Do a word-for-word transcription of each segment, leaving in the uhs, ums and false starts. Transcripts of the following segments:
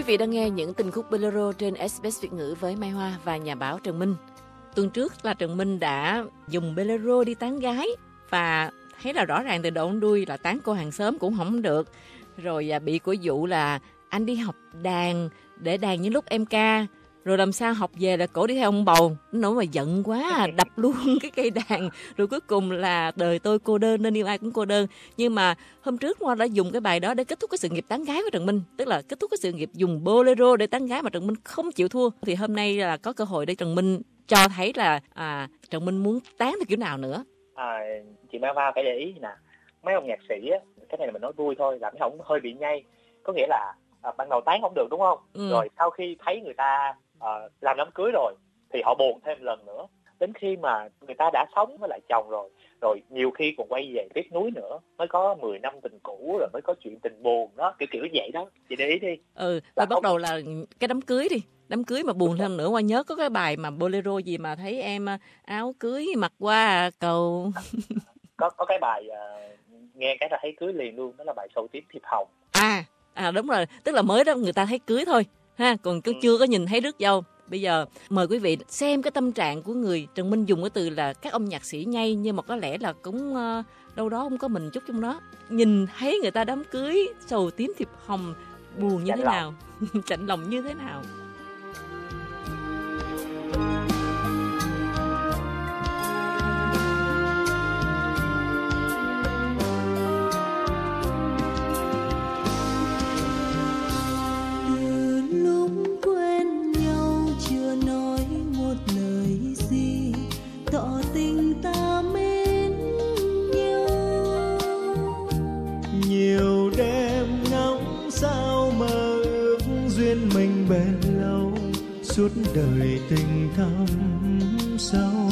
vị đang nghe những tình khúc bolero trên ét bê ét Việt ngữ với Mai Hoa và nhà báo Trần Minh. Tuần trước là Trần Minh đã dùng bolero đi tán gái và thấy là rõ ràng từ đầu đến đuôi là tán cô hàng xóm cũng không được. Rồi bị của vụ là anh đi học đàn để đàn những lúc em ca, rồi làm sao học về là cổ đi theo ông bầu, nó mà giận quá đập luôn cái cây đàn, rồi cuối cùng là đời tôi cô đơn nên yêu ai cũng cô đơn. Nhưng mà hôm trước Hoa đã dùng cái bài đó để kết thúc cái sự nghiệp tán gái của Trần Minh, tức là kết thúc cái sự nghiệp dùng bolero để tán gái mà Trần Minh không chịu thua. Thì hôm nay là có cơ hội để Trần Minh cho thấy là à, Trần Minh muốn tán theo kiểu nào nữa. À, chị Mai Hoa phải để ý nè, mấy ông nhạc sĩ á, cái này là mình nói vui thôi, làm cái không hơi bị nhây, có nghĩa là à, ban đầu tán không được đúng không? Ừ. Rồi sau khi thấy người ta à, làm đám cưới rồi thì họ buồn thêm lần nữa, đến khi mà người ta đã sống với lại chồng rồi, rồi nhiều khi còn quay về tiếc nuối nữa, mới có mười năm tình cũ rồi mới có chuyện tình buồn đó, kiểu kiểu vậy đó, chị để ý đi. Ừ, rồi bắt đầu là cái đám cưới đi, đám cưới mà buồn thêm nữa. Qua nhớ có cái bài mà bolero gì mà thấy em áo cưới mặc qua cầu có có cái bài uh, nghe cái là thấy cưới liền luôn, đó là bài Sầu Tím Thiệp Hồng. À, à đúng rồi, tức là mới đó người ta thấy cưới thôi ha, còn cứ ừ. chưa có nhìn thấy rước dâu. Bây giờ mời quý vị xem cái tâm trạng của người. Trần Minh dùng cái từ là các ông nhạc sĩ nhây, nhưng mà có lẽ là cũng uh, đâu đó không có mình chút trong đó. Nhìn thấy người ta đám cưới sầu tím thiệp hồng, buồn như Chạnh thế lòng. nào, chạnh lòng như thế nào. Suốt đời tình thắm sâu,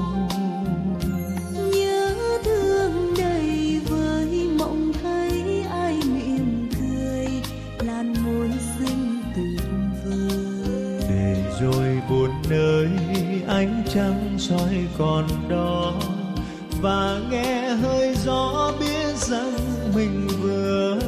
nhớ thương đầy với mộng thấy ai mỉm cười, làn môi xinh tuyệt vời. Để rồi buồn nơi ánh trăng soi còn đó, và nghe hơi gió biết rằng mình vừa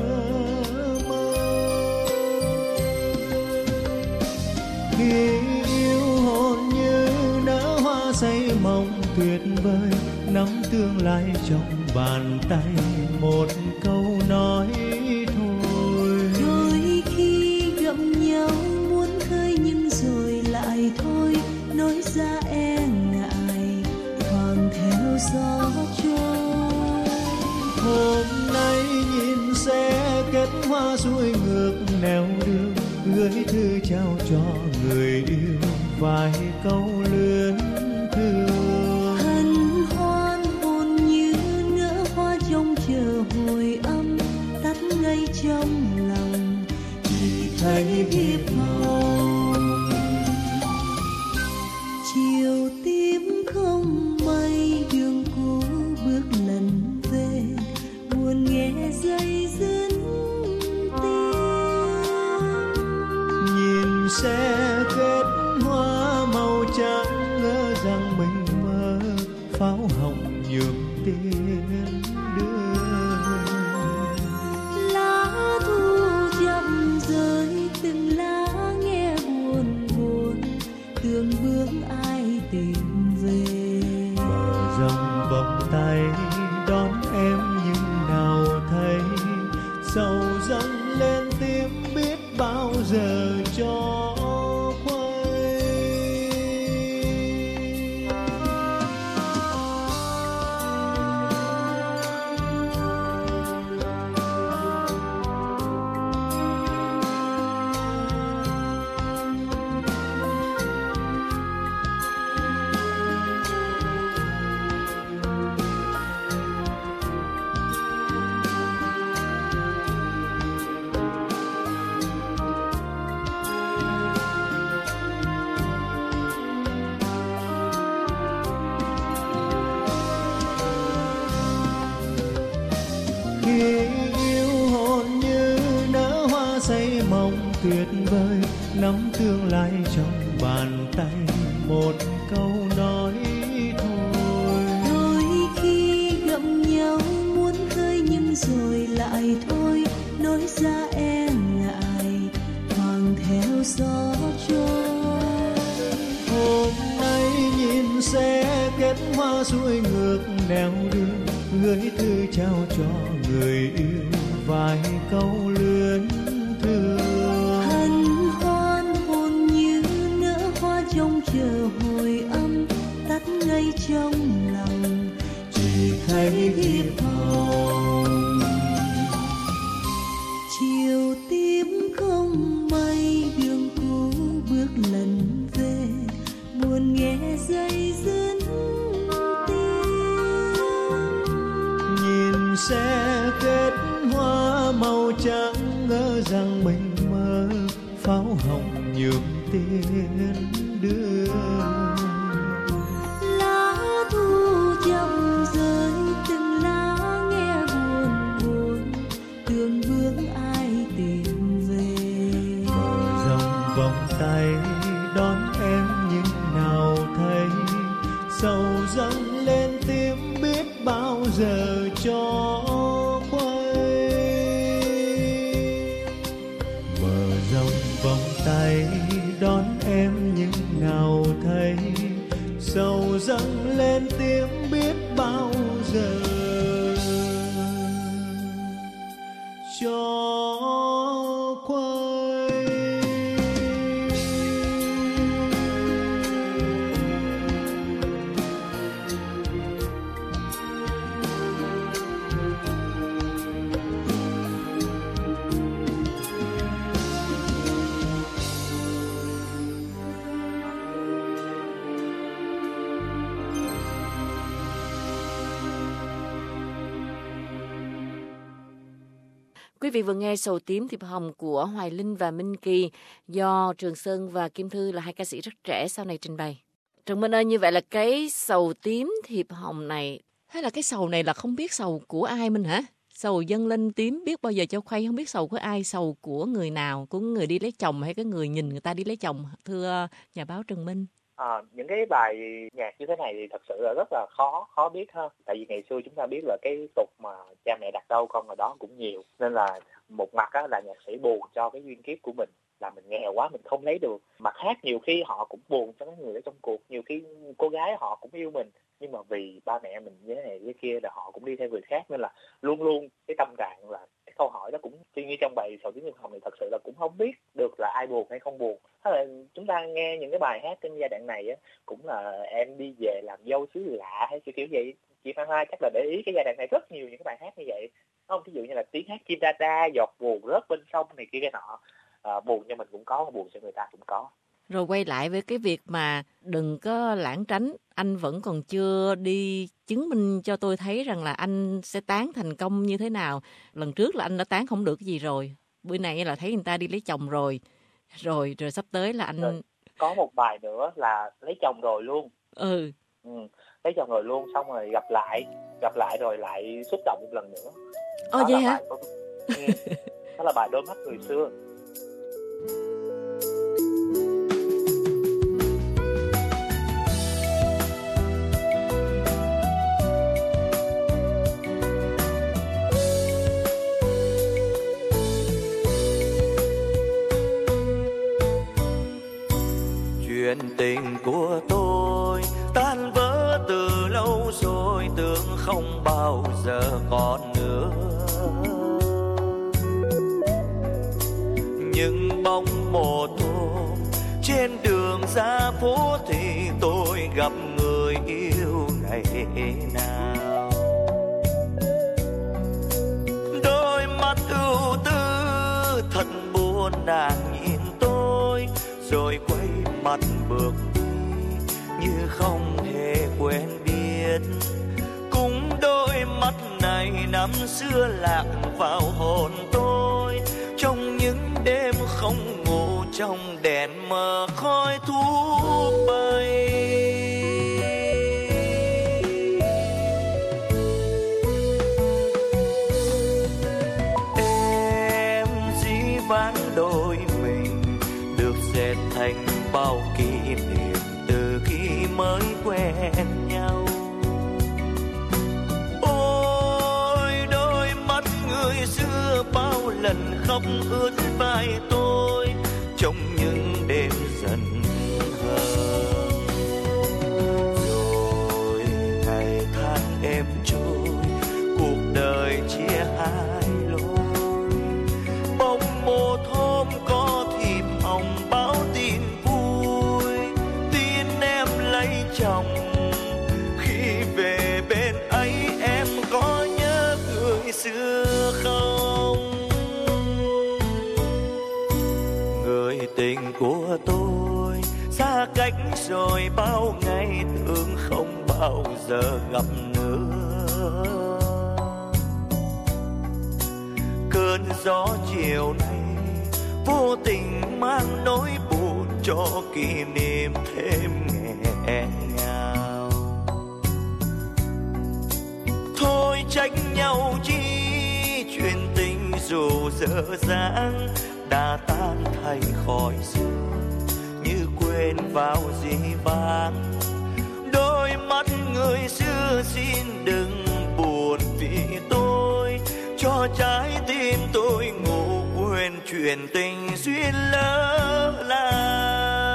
khi yêu hồn như nở hoa say mộng tuyệt vời, nắm tương lai trong bàn tay, một câu nói thôi. Đôi khi gặp nhau muốn khơi nhưng rồi lại thôi, nói ra e ngại thoảng theo gió trôi. Hôm nay nhìn xe kết hoa xuôi ngược nẻo đường, gửi thư trao cho người yêu vài câu luyến thương. Hân hoan hồn như nở hoa trong chờ hồi âm, tắt ngay trong lòng chỉ thấy hiệp hồng. Chiều tím không mây, đường cũ bước lần về, buồn nghe dây dứt sẽ kết hoa màu trắng, ngỡ rằng mình mơ pháo hồng nhường tiếng đưa. Lá thu chậm rơi từng lá nghe buồn buồn, tương bước ai tìm về. Bờ rồng vòng tay đón em nhưng nào thấy, sầu dâng lên tim biết bao giờ cho. Tuyệt vời nắm tương lai trong bàn tay, một câu nói thôi. Đôi khi gặp nhau muốn khơi nhưng rồi lại thôi, nói ra e ngại thoảng gió trôi. Hôm nay nhìn xe kết hoa xuôi ngược nẻo đường, gửi thư trao cho người yêu vài câu luyến thương. Hân hoan hồn như nở hoa trông chờ hồi âm, tắt ngây trong lòng chỉ thấy thiệp hồng. Chiều tím không mây, đường cũ bước lần về, buồn nghe dây dứt tiếng. Nhìn xe kết hoa màu trắng, ngỡ rằng mình mơ pháo hồng nhường tiếng đưa. Lá thu chậm rơi, từng lá nghe buồn buồn, tưởng bước ai tìm về. Mở rộng vòng tay đón em nhưng nào thấy, sầu dâng lên tim biết bao giờ cho quay. Mở rộng vòng tay đón em nhưng nào thấy, sầu dâng lên tim biết bao giờ cho quay. Quý vị vừa nghe Sầu tím thiệp hồng của Hoài Linh và Minh Kỳ do Trường Sơn và Kim Thư là hai ca sĩ rất trẻ sau này trình bày. Trường Minh ơi, như vậy là cái sầu tím thiệp hồng này, hay là cái sầu này là không biết sầu của ai Minh hả? Sầu dâng lên tím biết bao giờ cho khuây, không biết sầu của ai, sầu của người nào, của người đi lấy chồng hay cái người nhìn người ta đi lấy chồng, thưa nhà báo Trần Minh? À, những cái bài nhạc như thế này thì thật sự là rất là khó khó biết ha. Tại vì ngày xưa chúng ta biết là cái tục mà cha mẹ đặt đâu con ở đó cũng nhiều, nên là một mặt á, là nhạc sĩ buồn cho cái duyên kiếp của mình, là mình nghèo quá mình không lấy được. Mặt khác nhiều khi họ cũng buồn cho cái người ở trong cuộc, nhiều khi cô gái họ cũng yêu mình nhưng mà vì ba mẹ mình như thế này như kia là họ cũng đi theo người khác, nên là luôn luôn cái tâm trạng là cái câu hỏi đó cũng như trong bài Sầu tím thiệp hồng thì thật sự là cũng không biết được là ai buồn hay không buồn. Thế là chúng ta nghe những cái bài hát trên giai đoạn này á, cũng là em đi về làm dâu xứ lạ hay kiểu kiểu vậy. Chị Phan Hoa chắc là để ý cái giai đoạn này rất nhiều những cái bài hát như vậy, không? Ví dụ như là tiếng hát chim ra ra, giọt buồn rớt bên sông này kia cái nọ. À, buồn cho mình cũng có, buồn cho người ta cũng có. Rồi quay lại với cái việc mà đừng có lảng tránh, anh vẫn còn chưa đi chứng minh cho tôi thấy rằng là anh sẽ tán thành công như thế nào. Lần trước là anh đã tán không được cái gì rồi, bữa nay là thấy người ta đi lấy chồng rồi, rồi rồi sắp tới là anh... Rồi, có một bài nữa là lấy chồng rồi luôn. Ừ. ừ. Lấy chồng rồi luôn, xong rồi gặp lại, gặp lại rồi lại xúc động một lần nữa. Ồ vậy hả? Bài... ừ. Đó là bài Đôi mắt người xưa. Chuyện tình của tôi tan vỡ từ lâu rồi, tưởng không bao giờ còn nữa. Nhưng bóng mồ tô trên đường ra phố thì tôi gặp người yêu ngày nào. Đôi mắt ưu tư thật buồn, nàng nhìn tôi rồi quay mặt bước đi như không hề quen biết. Cũng đôi mắt này năm xưa lạc vào hồn tôi, trong những đêm không ngủ, trong đèn mờ khói thuốc bay. Em dĩ vãng đôi mình được dệt thành bao kỷ niệm từ khi mới quen nhau. Ôi đôi mắt người xưa bao lần khóc ướt vai tôi, trong những đêm dần hờn. Rồi ngày tháng em trôi, cuộc đời chia hai lối. Bóng một hôm có thiệp hồng báo tin vui, tin em lấy chồng. Khi về bên ấy em có nhớ người xưa không? Người tình của tôi xa cách rồi bao ngày, tưởng không bao giờ gặp nữa. Cơn gió chiều nay vô tình mang nỗi buồn cho kỷ niệm thêm nghẹn ngào. Thôi trách nhau chi, chuyện tình dù dở dang đã tan thành khói sương, như quên vào dĩ vãng. Đôi mắt người xưa xin đừng buồn vì tôi, cho trái tim tôi ngủ quên chuyện tình duyên lỡ làng.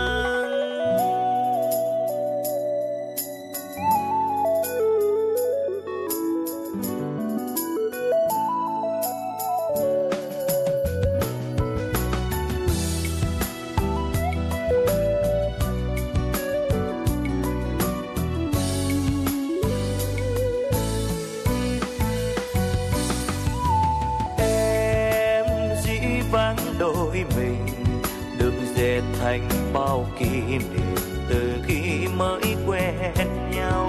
Đôi mình được dệt thành bao kỷ niệm từ khi mới quen nhau.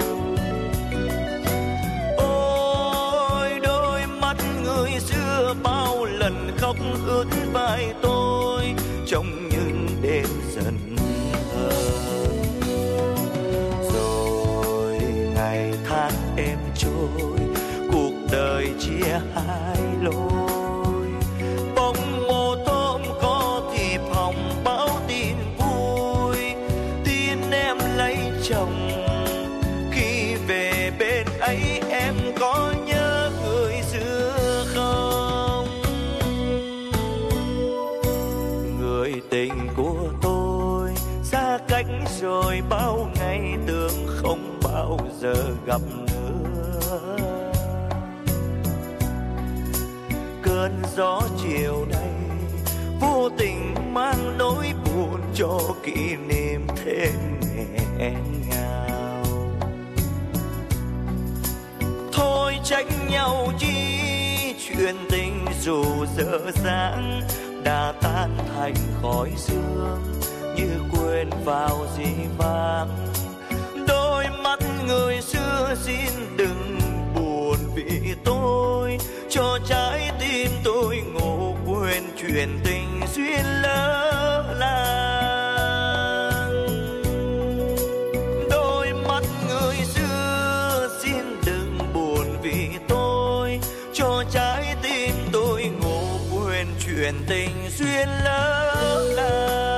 Ôi đôi mắt người xưa bao lần khóc ướt vai tôi trong những đêm dần hờn. Rồi ngày tháng em trôi, cuộc đời chia hai lối. Chồng khi về bên ấy em có nhớ người xưa không? Người tình của tôi xa cách rồi bao ngày, tưởng không bao giờ gặp nữa. Cơn gió chiều nay vô tình mang nỗi buồn cho kỷ niệm thêm nghẹn ngào. Thôi trách nhau chi, chuyện tình dù dở dang đã tan thành khói sương, như quên vào dĩ vãng. Đôi mắt người xưa xin đừng buồn vì tôi, cho trái tim tôi ngủ quên chuyện tình duyên lỡ làng. Đôi mắt người xưa xin đừng buồn vì tôi, cho trái tim tôi ngủ quên chuyện tình duyên lỡ làng.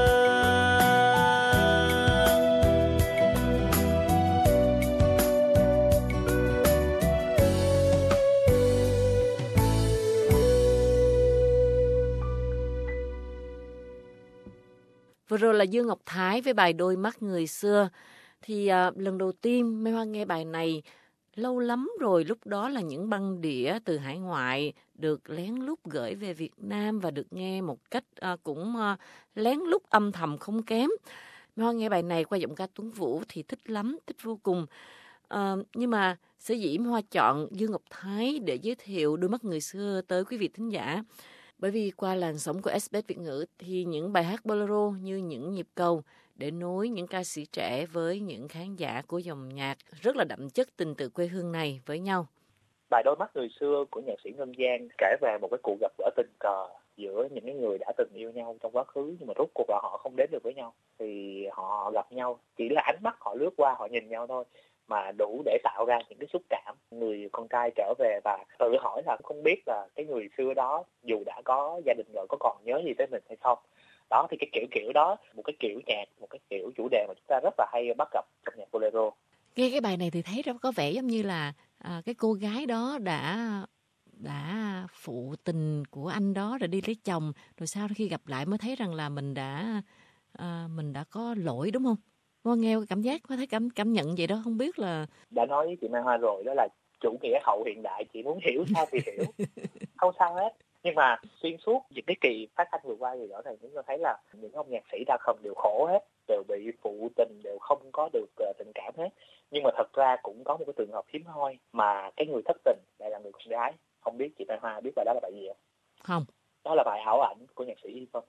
Vừa rồi là Dương Ngọc Thái với bài Đôi mắt người xưa. Thì à, lần đầu tiên Mai Hoa nghe bài này lâu lắm rồi, lúc đó là những băng đĩa từ hải ngoại được lén lút gửi về Việt Nam và được nghe một cách à, cũng à, lén lút âm thầm không kém. Mai Hoa nghe bài này qua giọng ca Tuấn Vũ thì thích lắm, thích vô cùng. À, nhưng mà sở dĩ Mai Hoa chọn Dương Ngọc Thái để giới thiệu Đôi mắt người xưa tới quý vị thính giả, bởi vì qua làn sóng của ét bê ét Việt ngữ thì những bài hát bolero như những nhịp cầu để nối những ca sĩ trẻ với những khán giả của dòng nhạc rất là đậm chất tình tự quê hương này với nhau. Bài Đôi mắt người xưa của nhạc sĩ Ngân Giang kể về một cái cuộc gặp gỡ tình cờ giữa những người đã từng yêu nhau trong quá khứ, nhưng mà rốt cuộc là họ không đến được với nhau. Thì họ gặp nhau, chỉ là ánh mắt họ lướt qua, họ nhìn nhau thôi, mà đủ để tạo ra những cái xúc cảm. Người con trai trở về và tự hỏi là không biết là cái người xưa đó dù đã có gia đình rồi có còn nhớ gì tới mình hay không. Đó thì cái kiểu kiểu đó, một cái kiểu nhạc, một cái kiểu chủ đề mà chúng ta rất là hay bắt gặp trong nhạc bolero. Nghe cái bài này thì thấy có vẻ giống như là à, cái cô gái đó đã đã phụ tình của anh đó rồi đi lấy chồng, rồi sau khi gặp lại mới thấy rằng là mình đã à, mình đã có lỗi, đúng không? Hoa nghe cảm giác, Hoa thấy cảm cảm nhận vậy đó, không biết là... Đã nói với chị Mai Hoa rồi, đó là chủ nghĩa hậu hiện đại, chị muốn hiểu sao thì hiểu, không sao hết. Nhưng mà xuyên suốt những cái kỳ phát thanh vừa qua thì rõ ràng chúng ta thấy là những ông nhạc sĩ đa phần đều khổ hết, đều bị phụ tình, đều không có được uh, tình cảm hết. Nhưng mà thật ra cũng có một cái trường hợp hiếm hoi mà cái người thất tình lại là người con gái. Không biết chị Mai Hoa biết bài đó là bài gì không? Không. Đó là bài Ảo Ảnh của nhạc sĩ Y Vân.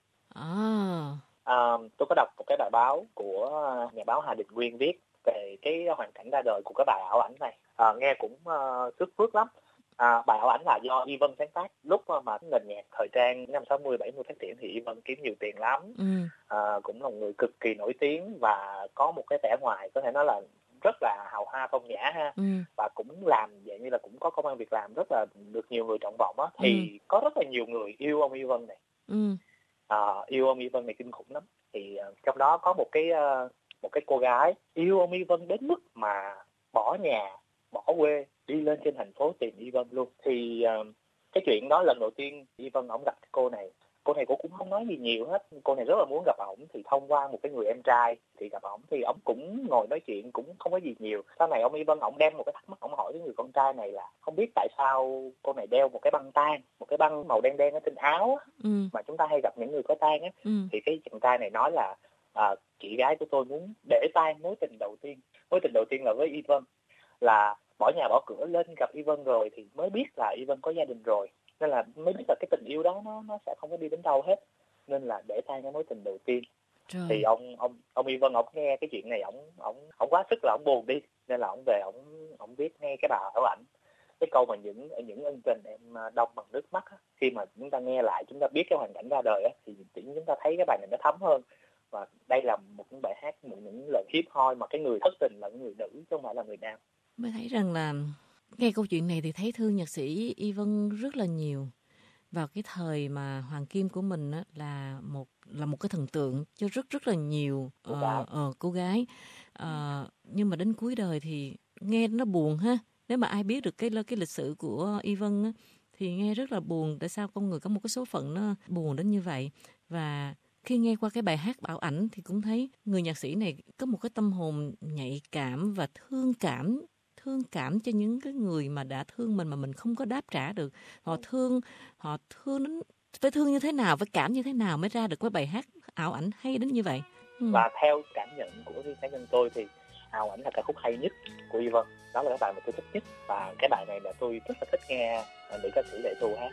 À. À, tôi có đọc một cái bài báo của nhà báo Hà Đình Nguyên viết về cái hoàn cảnh ra đời của cái bài Ảo Ảnh này. À, nghe cũng uh, sức phước lắm. À, bài Ảo Ảnh là do Y Vân sáng tác. Lúc mà nền nhạc thời trang năm sáu mươi bảy mươi phát triển thì Y Vân kiếm nhiều tiền lắm. Ừ. À, cũng là một người cực kỳ nổi tiếng và có một cái vẻ ngoài có thể nói là rất là hào hoa phong nhã ha. Ừ. Và cũng làm dạng như là cũng có công ăn việc làm, rất là được nhiều người trọng vọng á. Thì ừ. có rất là nhiều người yêu ông Y Vân này. Ừ. À, yêu ông Y Vân này kinh khủng lắm. Thì uh, trong đó có một cái uh, một cái cô gái yêu ông Y Vân đến mức mà bỏ nhà, bỏ quê, đi lên trên thành phố tìm Y Vân luôn. Thì uh, cái chuyện đó lần đầu tiên Y Vân ổng gặp cô này, cô này cô cũng không nói gì nhiều hết. Cô này rất là muốn gặp ổng, thì thông qua một cái người em trai thì gặp ổng, thì ổng cũng ngồi nói chuyện, cũng không có gì nhiều. Sau này ông Y Vân ổng đem một cái thắc mắc, ổng hỏi cái người con trai này là không biết tại sao cô này đeo một cái băng tang, một cái băng màu đen đen ở trên áo á, ừ. mà chúng ta hay gặp những người có tang á. Ừ. Thì cái chàng trai này nói là à, chị gái của tôi muốn để tang mối tình đầu tiên. Mối tình đầu tiên là với Y Vân, là bỏ nhà bỏ cửa lên gặp Y Vân rồi thì mới biết là Y Vân có gia đình rồi, nên là mới biết là cái tình yêu đó nó nó sẽ không có đi đến đâu hết, nên là để tang cái mối tình đầu tiên. Trời. Thì ông ông ông Y Vân ổng nghe cái chuyện này, ổng ổng ổng quá sức là ổng buồn đi, nên là ổng về ổng ổng viết ngay cái bài Ảo Ảnh. Cái câu mà những những ân tình em đông bằng nước mắt á, khi mà chúng ta nghe lại, chúng ta biết cái hoàn cảnh ra đời á, thì chúng ta thấy cái bài này nó thấm hơn. Và đây là một cái bài hát, một những lời hiếm hoi mà cái người thất tình là người nữ chứ không phải là người nam. Mới thấy rằng là nghe câu chuyện này thì thấy thương nhạc sĩ Y Vân rất là nhiều. Vào cái thời mà Hoàng Kim của mình á, là một là một cái thần tượng cho rất rất là nhiều cô gái, uh, uh, cô gái. Uh, nhưng mà đến cuối đời thì nghe nó buồn ha. Nếu mà ai biết được cái cái lịch sử của Y Vân á, thì nghe rất là buồn. Tại sao con người có một cái số phận nó buồn đến như vậy? Và khi nghe qua cái bài hát Ảo Ảnh thì cũng thấy người nhạc sĩ này có một cái tâm hồn nhạy cảm và thương cảm, thương cảm cho những cái người mà đã thương mình mà mình không có đáp trả được. Họ thương, họ thương đến, phải thương như thế nào, phải cảm như thế nào mới ra được cái bài hát Ảo Ảnh hay đến như vậy. Ừ. Và theo cảm nhận của cá nhân tôi thì Ảo Ảnh là ca khúc hay nhất của Y Vân. Đó là cái bài mà tôi thích nhất, và cái bài này là tôi rất là thích nghe nữ ca sĩ Lệ Thu hát.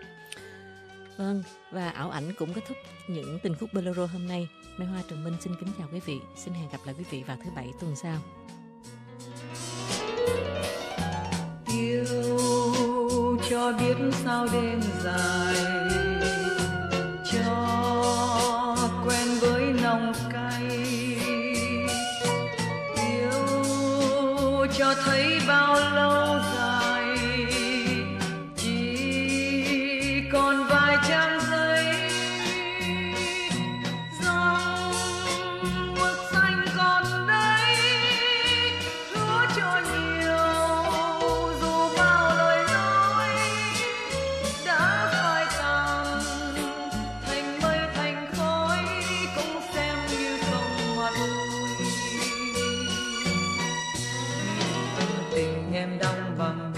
Vâng, và Ảo Ảnh cũng kết thúc những tình khúc bolero hôm nay. Mai Hoa Trần Minh xin kính chào quý vị. Xin hẹn gặp lại quý vị vào thứ Bảy tuần sau. Yêu cho biết sao đêm dài, cho quen với nồng cay, yêu cho thấy bao lâu dài, chỉ còn vài trang giấy, dòng mực xanh còn đây, hứa cho nhiều dù bao lời nói đã phai tàn thành mây thành khói, cũng xem như không mà thôi. Tình em đong bằng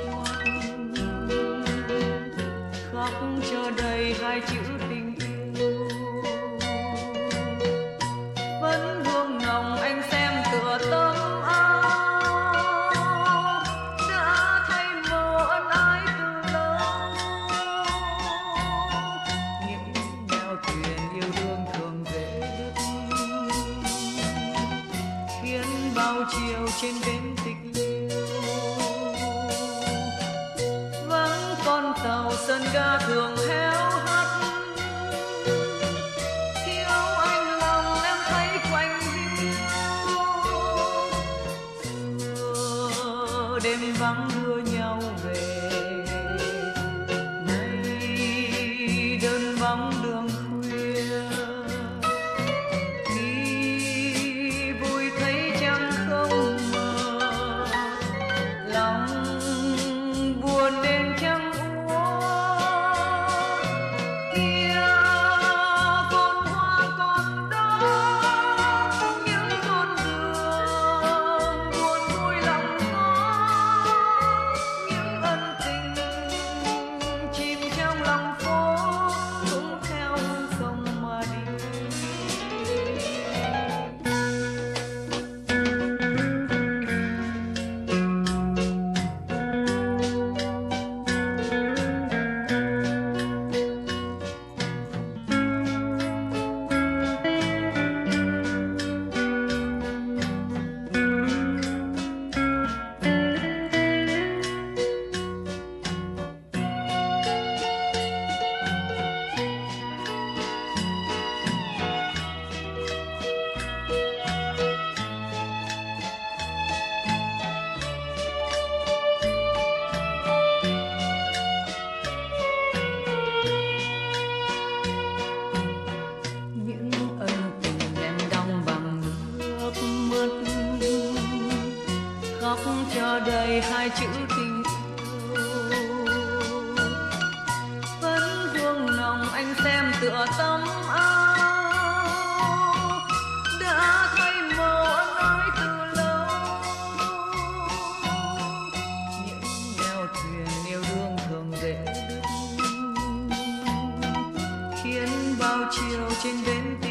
khóc cho đầy hai chữ tình yêu, vẫn hương nồng anh xem tựa tấm áo đã thay màu ân ái từ lâu. Những nẻo thuyền yêu đương thường dễ đứt, khiến bao chiều trên bến tịch liêu vẫn con tàu sân ga thường héo hắt. Thiếu anh lòng em thấy quạnh hiu, xưa đêm vắng đưa nhau về, nay đơn vắng đường khuya. Khi vui thấy trăng không mờ, lòng buồn đến trăng úa. đầy hai chữ tình yêu. Vẫn vương nồng anh xem tựa tấm áo đã thay màu anh nói từ lâu. Những nẻo thuyền yêu đương thường để đứt khiến bao chiều trên bến